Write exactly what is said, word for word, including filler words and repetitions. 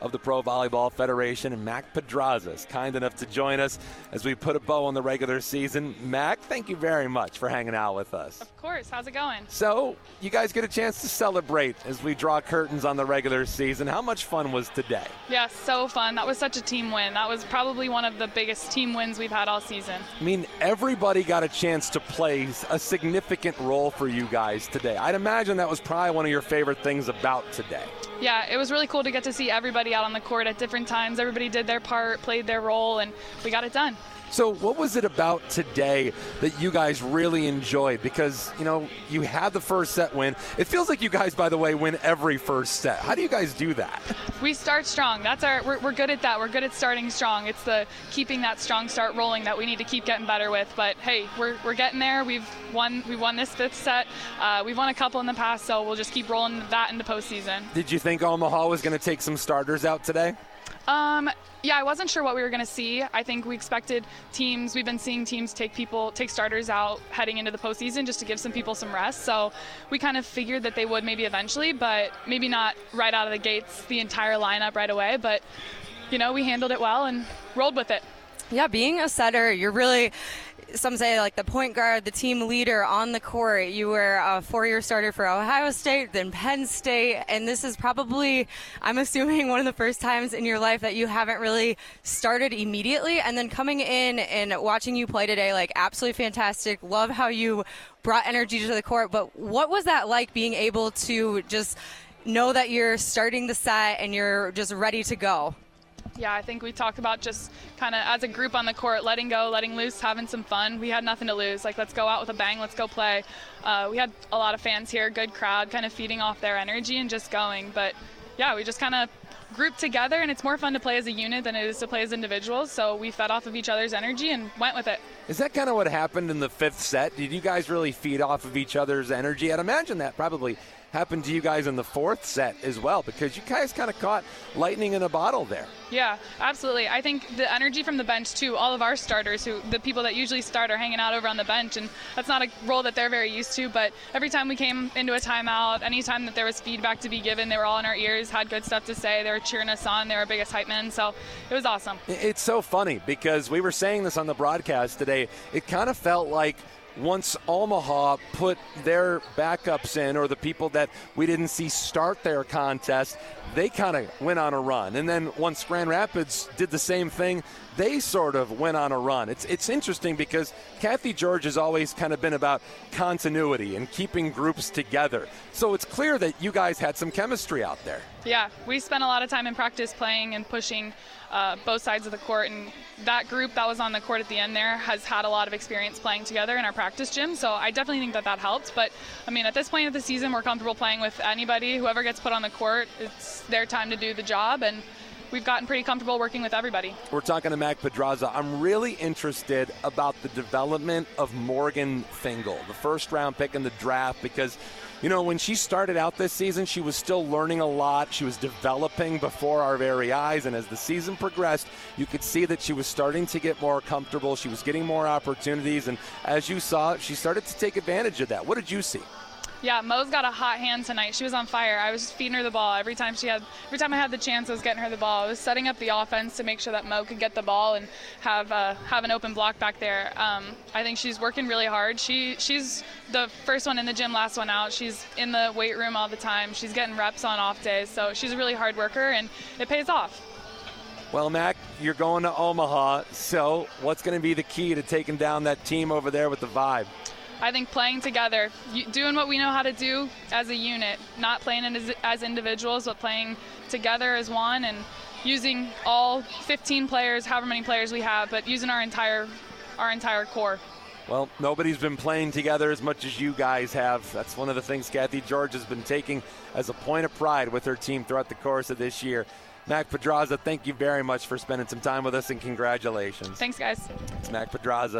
of the Pro Volleyball Federation, and Mac Pedraza is kind enough to join us as we put a bow on the regular season. Mac, thank you very much for hanging out with us. Of course. How's it going? So, you guys get a chance to celebrate as we draw curtains on the regular season. How much fun was today? Yeah, so fun. That was such a team win. That was probably one of the biggest team wins we've had all season. I mean, everybody got a chance to play a significant role for you guys today. I'd imagine that was probably one of your favorite things about today. Yeah, it was really cool to get to see everybody out on the court at different times. Everybody did their part, played their role, and we got it done. So what was it about today that you guys really enjoyed? Because, you know, you had the first set win. It feels like you guys, by the way, win every first set. How do you guys do that? We start strong. That's our. We're, we're good at that. We're good at starting strong. It's the keeping that strong start rolling that we need to keep getting better with. But hey, we're we're getting there. We've won. We won this fifth set. Uh, we've won a couple in the past, so we'll just keep rolling that into postseason. Did you think Omaha was going to take some starters out today? Um, yeah, I wasn't sure what we were going to see. I think we expected teams, we've been seeing teams take people, take starters out heading into the postseason just to give some people some rest. So we kind of figured that they would maybe eventually, but maybe not right out of the gates, the entire lineup right away. But, you know, we handled it well and rolled with it. Yeah, being a setter, you're really, some say like the point guard, the team leader on the court. You were a four-year starter for Ohio State, then Penn State, and this is probably, I'm assuming, one of the first times in your life that you haven't really started immediately. And then coming in and watching you play today, like absolutely fantastic. Love how you brought energy to the court. But what was that like, being able to just know that you're starting the set and you're just ready to go? Yeah, I think we talked about just kind of as a group on the court, letting go, letting loose, having some fun. We had nothing to lose. Like, let's go out with a bang, let's go play. Uh, we had a lot of fans here, good crowd, kind of feeding off their energy and just going. But, yeah, we just kind of grouped together, and it's more fun to play as a unit than it is to play as individuals. So we fed off of each other's energy and went with it. Is that kind of what happened in the fifth set? Did you guys really feed off of each other's energy? I'd imagine that probably happened to you guys in the fourth set as well, because you guys kind of caught lightning in a bottle there. Yeah, absolutely. I think the energy from the bench too, all of our starters, who the people that usually start, are hanging out over on the bench, and that's not a role that they're very used to, but every time we came into a timeout, anytime that there was feedback to be given, they were all in our ears, had good stuff to say, they were cheering us on, they were our biggest hype men, so it was awesome. It's so funny because we were saying this on the broadcast today, it kind of felt like once Omaha put their backups in, or the people that we didn't see start their contest, they kind of went on a run. And then once Grand Rapids did the same thing, they sort of went on a run. It's it's interesting because Kathy George has always kind of been about continuity and keeping groups together. So it's clear that you guys had some chemistry out there. Yeah, we spent a lot of time in practice playing and pushing uh, both sides of the court, and that group that was on the court at the end there has had a lot of experience playing together in our practice gym, so I definitely think that that helped. But, I mean, at this point of the season, we're comfortable playing with anybody. Whoever gets put on the court, it's their time to do the job, and we've gotten pretty comfortable working with everybody. We're talking to Mac Pedraza. I'm really interested about the development of Morgan Fingal, the first-round pick in the draft, because you know, when she started out this season, she was still learning a lot. She was developing before our very eyes, and as the season progressed, you could see that she was starting to get more comfortable. She was getting more opportunities, and as you saw, she started to take advantage of that. What did you see? Yeah, Mo's got a hot hand tonight. She was on fire. I was just feeding her the ball every time she had. Every time I had the chance, I was getting her the ball. I was setting up the offense to make sure that Mo could get the ball and have uh, have an open block back there. Um, I think she's working really hard. She she's the first one in the gym, last one out. She's in the weight room all the time. She's getting reps on off days. So she's a really hard worker, and it pays off. Well, Mac, you're going to Omaha. So what's going to be the key to taking down that team over there with the Vibe? I think playing together, doing what we know how to do as a unit, not playing as, as individuals, but playing together as one, and using all fifteen players, however many players we have, but using our entire our entire core. Well, nobody's been playing together as much as you guys have. That's one of the things Kathy George has been taking as a point of pride with her team throughout the course of this year. Mac Pedraza, thank you very much for spending some time with us, and congratulations. Thanks, guys. It's Mac Pedraza.